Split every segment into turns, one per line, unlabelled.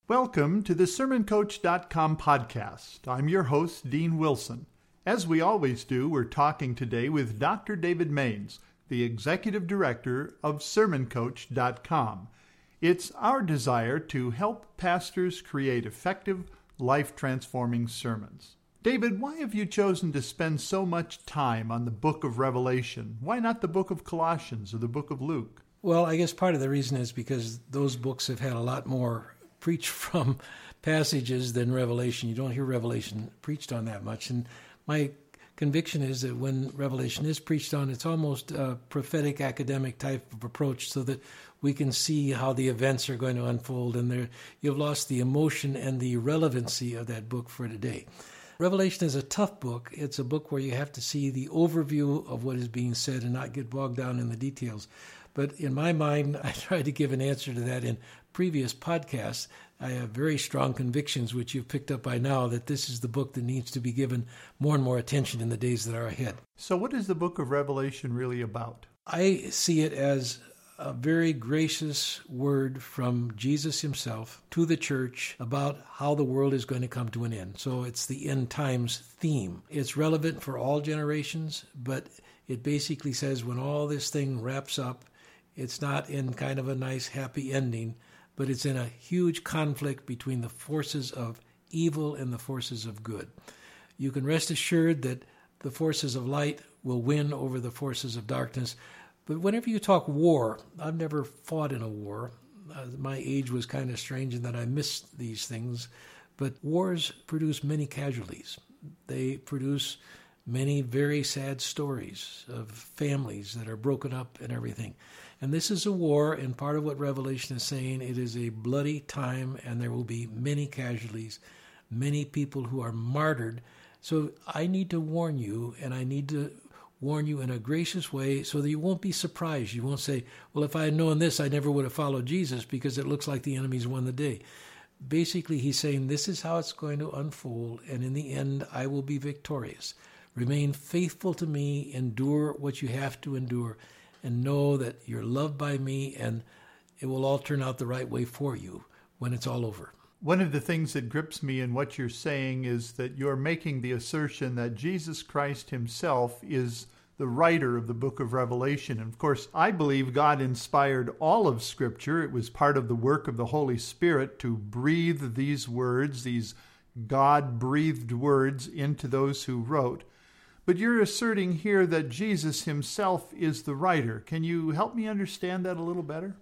Welcome to the SermonCoach.com podcast. I'm your host, Dean Wilson. As we always do, we're talking today with Dr. David Maines, the Executive Director of SermonCoach.com. It's our desire to help pastors create effective, life-transforming sermons. David, why have you chosen to spend so much time on the book of Revelation? Why not the book of Colossians or the book of Luke?
Well, I guess part of the reason is because those books have had a lot more preached from passages than Revelation. You don't hear Revelation preached on that much. And my conviction is that when Revelation is preached on, it's almost a prophetic academic type of approach so that we can see how the events are going to unfold. And you've lost the emotion and the relevancy of that book for today. Revelation is a tough book. It's a book where you have to see the overview of what is being said and not get bogged down in the details. But in my mind, I tried to give an answer to that in previous podcasts. I have very strong convictions, which you've picked up by now, that this is the book that needs to be given more and more attention in the days that are ahead.
So what is the book of Revelation really about?
I see it as a very gracious word from Jesus himself to the church about how the world is going to come to an end. So it's the end times theme. It's relevant for all generations, but it basically says when all this thing wraps up, it's not in kind of a nice, happy ending, but it's in a huge conflict between the forces of evil and the forces of good. You can rest assured that the forces of light will win over the forces of darkness. But whenever you talk war, I've never fought in a war. My age was kind of strange in that I missed these things. But wars produce many casualties. They produce many very sad stories of families that are broken up and everything. And this is a war, and part of what Revelation is saying, it is a bloody time, and there will be many casualties, many people who are martyred. So I need to warn you, and I need to warn you in a gracious way so that you won't be surprised. You won't say, well, if I had known this, I never would have followed Jesus because it looks like the enemy's won the day. Basically, he's saying this is how it's going to unfold, and in the end, I will be victorious. Remain faithful to me, endure what you have to endure, and know that you're loved by me, and it will all turn out the right way for you when it's all over.
One of the things that grips me in what you're saying is that you're making the assertion that Jesus Christ himself is the writer of the book of Revelation. And of course, I believe God inspired all of Scripture. It was part of the work of the Holy Spirit to breathe these words, these God-breathed words, into those who wrote. But you're asserting here that Jesus himself is the writer. Can you help me understand that a little better?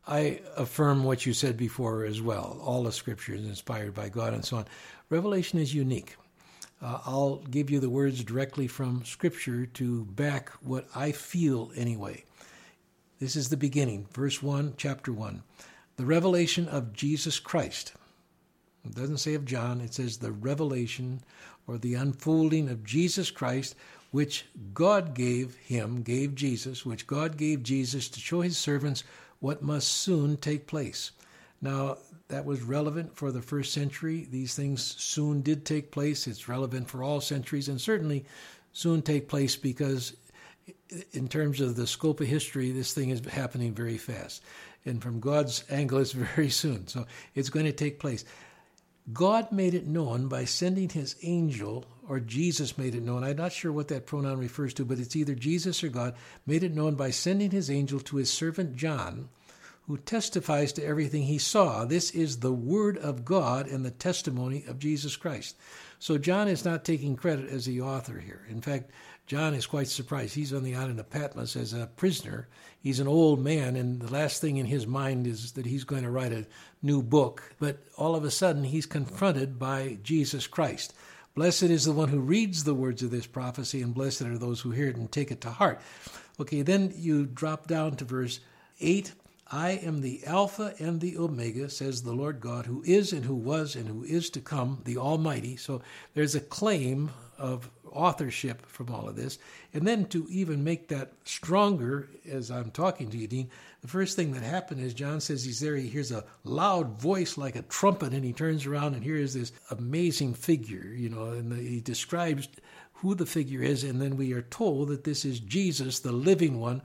I affirm what you said before as well. All the Scripture is inspired by God and so on. Revelation is unique. I'll give you the words directly from Scripture to back what I feel anyway. This is the beginning, verse 1, chapter 1. The revelation of Jesus Christ. It doesn't say of John, it says the revelation or the unfolding of Jesus Christ, which God gave Jesus, which God gave Jesus to show his servants what must soon take place. Now, that was relevant for the first century. These things soon did take place. It's relevant for all centuries, and certainly soon take place because in terms of the scope of history, this thing is happening very fast. And from God's angle, it's very soon. So it's going to take place. God made it known by sending his angel, or Jesus made it known. I'm not sure what that pronoun refers to, but it's either Jesus or God, made it known by sending his angel to his servant John, who testifies to everything he saw. This is the word of God and the testimony of Jesus Christ. So John is not taking credit as the author here. In fact, John is quite surprised. He's on the island of Patmos as a prisoner. He's an old man, and the last thing in his mind is that he's going to write a new book. But all of a sudden, he's confronted by Jesus Christ. Blessed is the one who reads the words of this prophecy, and blessed are those who hear it and take it to heart. Okay, then you drop down to verse 8. I am the Alpha and the Omega, says the Lord God, who is and who was and who is to come, the Almighty. So there's a claim of authorship from all of this. And then to even make that stronger, as I'm talking to you, Dean, the first thing that happened is John says he's there, he hears a loud voice like a trumpet, and he turns around and here is this amazing figure, and he describes who the figure is, and then we are told that this is Jesus, the living one.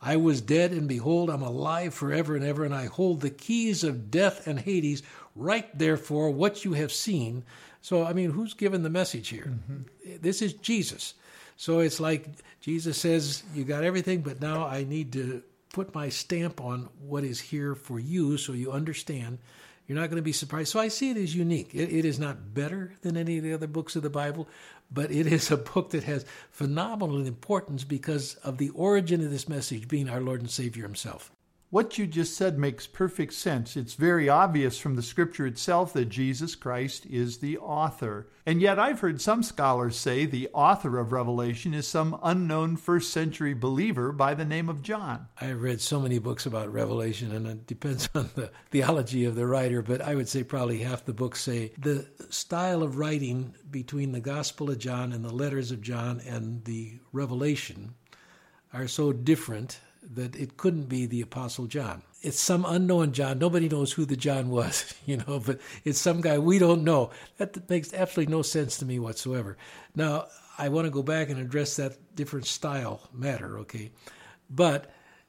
I was dead, and behold, I'm alive forever and ever, and I hold the keys of death and Hades. Write, therefore, what you have seen. So, I mean, who's given the message here? Mm-hmm. This is Jesus. So it's like Jesus says, you got everything, but now I need to put my stamp on what is here for you so you understand. You're not going to be surprised. So I see it as unique. It is not better than any of the other books of the Bible, but it is a book that has phenomenal importance because of the origin of this message being our Lord and Savior himself.
What you just said makes perfect sense. It's very obvious from the scripture itself that Jesus Christ is the author. And yet I've heard some scholars say the author of Revelation is some unknown first-century believer by the name of John.
I've read so many books about Revelation, and it depends on the theology of the writer, but I would say probably half the books say the style of writing between the Gospel of John and the letters of John and the Revelation are so different that it couldn't be the Apostle John. It's some unknown John. Nobody knows who the John was, but it's some guy we don't know. That makes absolutely no sense to me whatsoever. Now, I want to go back and address that different style matter, okay? But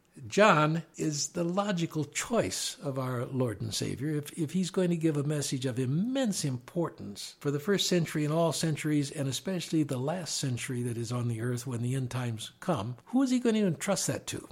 John is the logical choice of our Lord and Savior. If he's going to give a message of immense importance for the first century and all centuries, and especially the last century that is on the earth when the end times come, who is he going to entrust that to?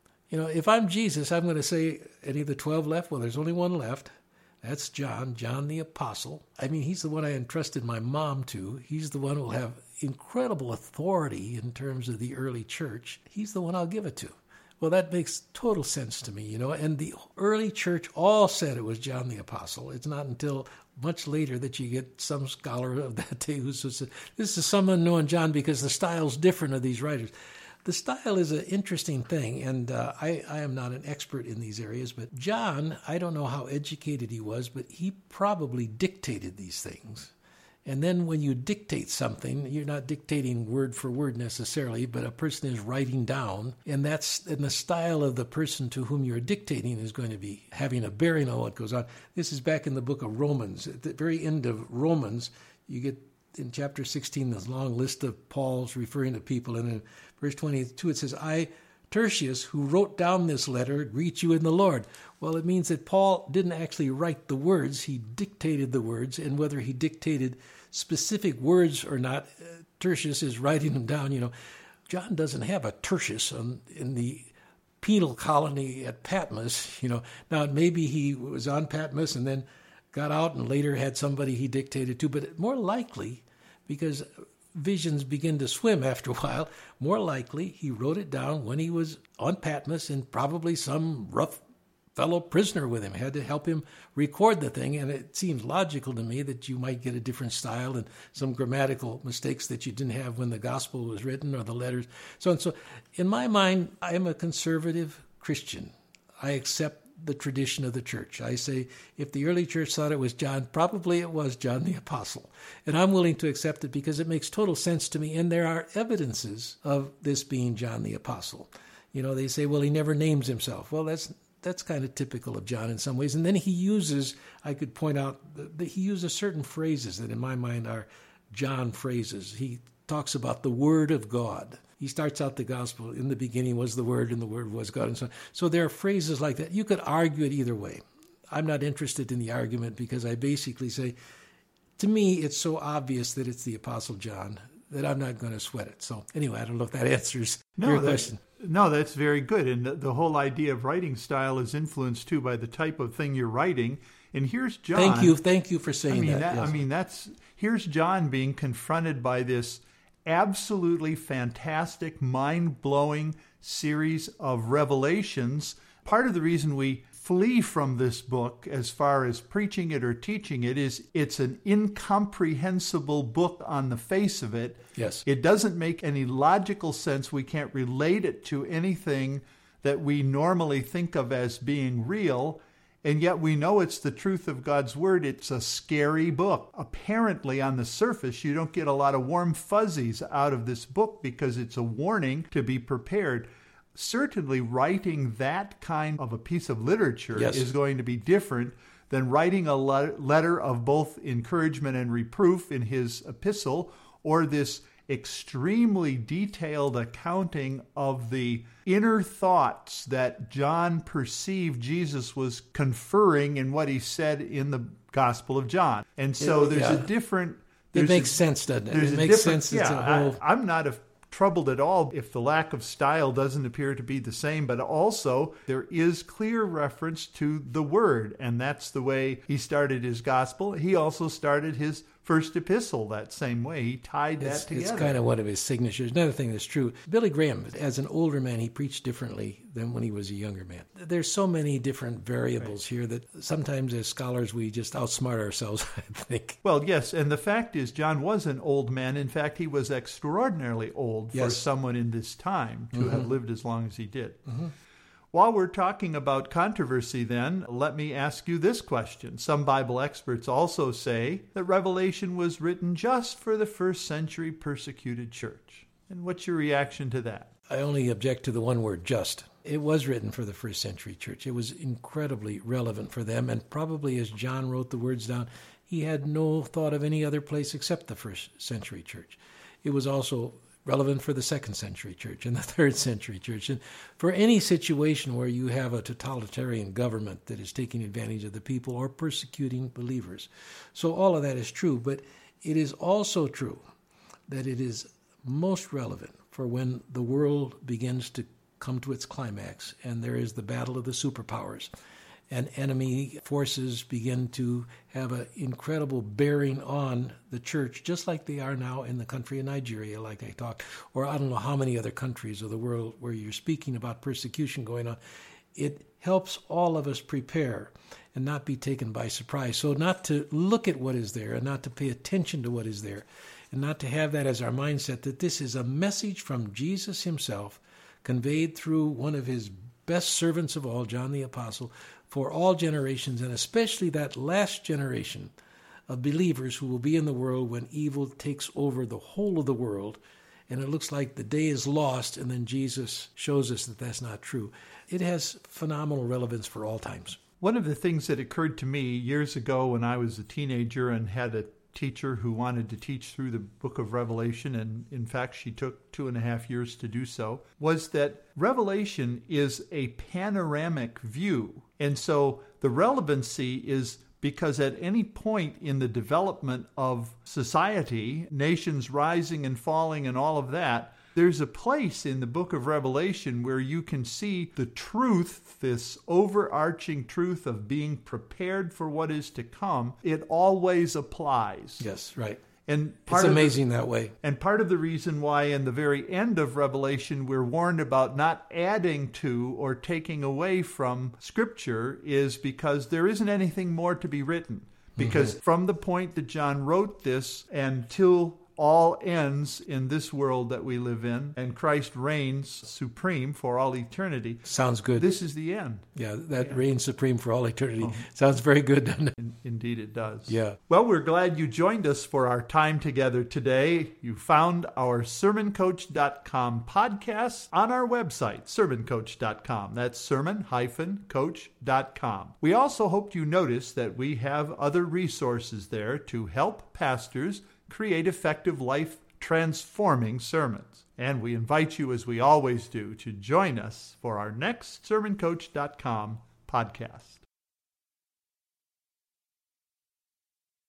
If I'm Jesus, I'm going to say, any of the 12 left? Well, there's only one left. That's John the Apostle. I mean, he's the one I entrusted my mom to. He's the one who will have incredible authority in terms of the early church. He's the one I'll give it to. Well, that makes total sense to me, and the early church all said it was John the Apostle. It's not until much later that you get some scholar of that day who says, this is some unknown John because the style's different of these writers. The style is an interesting thing, and I am not an expert in these areas, but John, I don't know how educated he was, but he probably dictated these things. And then when you dictate something, you're not dictating word for word necessarily, but a person is writing down, and the style of the person to whom you're dictating is going to be having a bearing on what goes on. This is back in the book of Romans. At the very end of Romans, you get in chapter 16, this long list of Paul's referring to people. And in verse 22, it says, I, Tertius, who wrote down this letter, greet you in the Lord. Well, it means that Paul didn't actually write the words. He dictated the words. And whether he dictated specific words or not, Tertius is writing them down. John doesn't have a Tertius in the penal colony at Patmos. Now, maybe he was on Patmos and then got out and later had somebody he dictated to, but more likely, because visions begin to swim after a while, more likely he wrote it down when he was on Patmos, and probably some rough fellow prisoner with him had to help him record the thing. And it seems logical to me that you might get a different style and some grammatical mistakes that you didn't have when the gospel was written or the letters. So in my mind, I am a conservative Christian. I accept the tradition of the church. I say, if the early church thought it was John, probably it was John the Apostle. And I'm willing to accept it because it makes total sense to me. And there are evidences of this being John the Apostle. They say, well, he never names himself. Well, that's kind of typical of John in some ways. And then I could point out that he uses certain phrases that in my mind are John phrases. He talks about the Word of God. He starts out the gospel, in the beginning was the Word, and the Word was God, and so on. So there are phrases like that. You could argue it either way. I'm not interested in the argument because I basically say, to me, it's so obvious that it's the Apostle John that I'm not going to sweat it. So anyway, I don't know if that answers your question.
No, that's very good. And the whole idea of writing style is influenced, too, by the type of thing you're writing. And here's John.
Thank you for saying that.
Yes. Here's John being confronted by this absolutely fantastic, mind-blowing series of revelations. Part of the reason we flee from this book as far as preaching it or teaching it is it's an incomprehensible book on the face of it.
Yes.
It doesn't make any logical sense. We can't relate it to anything that we normally think of as being real. And yet we know it's the truth of God's Word. It's a scary book. Apparently, on the surface, you don't get a lot of warm fuzzies out of this book because it's a warning to be prepared. Certainly, writing that kind of a piece of literature is going to be different than writing a letter of both encouragement and reproof in his epistle, or this extremely detailed accounting of the inner thoughts that John perceived Jesus was conferring in what he said in the Gospel of John. And so there's a different...
It makes sense, doesn't it? It makes sense. It's a whole...
I'm not troubled at all if the lack of style doesn't appear to be the same, but also there is clear reference to the Word, and that's the way he started his gospel. He also started his first epistle that same way. He tied that together.
It's kind of one of his signatures. Another thing that's true, Billy Graham, as an older man, he preached differently than when he was a younger man. There's so many different variables here that sometimes as scholars we just outsmart ourselves, I think.
Well, yes, and the fact is John was an old man. In fact, he was extraordinarily old for someone in this time to have lived as long as he did. While we're talking about controversy, then, let me ask you this question. Some Bible experts also say that Revelation was written just for the first century persecuted church. And what's your reaction to that?
I only object to the one word, just. It was written for the first century church. It was incredibly relevant for them, and probably as John wrote the words down, he had no thought of any other place except the first century church. It was also relevant for the second century church and the third century church. And for any situation where you have a totalitarian government that is taking advantage of the people or persecuting believers. So all of that is true, but it is also true that it is most relevant for when the world begins to come to its climax and there is the battle of the superpowers. And enemy forces begin to have an incredible bearing on the church, just like they are now in the country of Nigeria, like I talked, or I don't know how many other countries of the world where you're speaking about persecution going on. It helps all of us prepare and not be taken by surprise. So not to look at what is there and not to pay attention to what is there and not to have that as our mindset, that this is a message from Jesus himself conveyed through one of his best servants of all, John the Apostle, for all generations, and especially that last generation of believers who will be in the world when evil takes over the whole of the world, and it looks like the day is lost, and then Jesus shows us that that's not true. It has phenomenal relevance for all times.
One of the things that occurred to me years ago when I was a teenager and had a teacher who wanted to teach through the book of Revelation, and in fact she took 2.5 years to do so, was that Revelation is a panoramic view. And so the relevancy is because at any point in the development of society, nations rising and falling and all of that, there's a place in the book of Revelation where you can see the truth, this overarching truth of being prepared for what is to come. It always applies.
Yes, right.
And
it's amazing that way.
And part of the reason why in the very end of Revelation we're warned about not adding to or taking away from Scripture is because there isn't anything more to be written. Because from the point that John wrote this until all ends in this world that we live in, and Christ reigns supreme for all eternity.
Sounds good.
This is the end.
Yeah, that reigns supreme for all eternity. Sounds very good, doesn't it?
Indeed it does.
Yeah.
Well, we're glad you joined us for our time together today. You found our SermonCoach.com podcast on our website, SermonCoach.com. That's sermon-coach.com. We also hope you noticed that we have other resources there to help pastors create effective life-transforming sermons. And we invite you, as we always do, to join us for our next SermonCoach.com podcast.